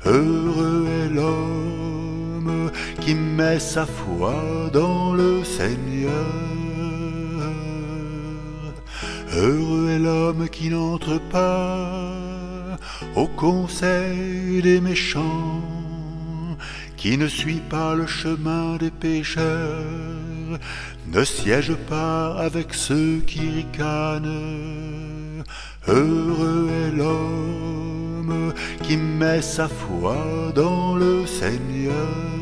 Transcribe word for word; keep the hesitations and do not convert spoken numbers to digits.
Heureux est l'homme qui met sa foi dans le Seigneur. Heureux est l'homme qui n'entre pas au conseil des méchants, qui ne suit pas le chemin des pécheurs, ne siège pas avec ceux qui ricanent. Heureux est l'homme qui met sa foi dans le Seigneur.